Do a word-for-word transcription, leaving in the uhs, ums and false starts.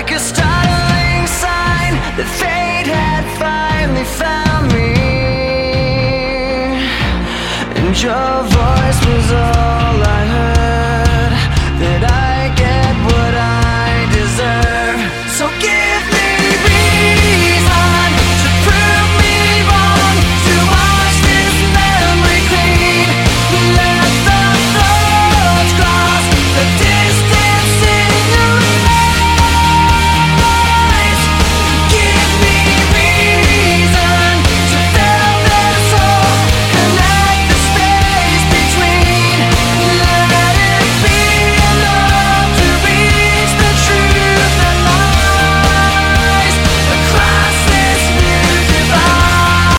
like a startling sign that fate had finally found me, and your voice was all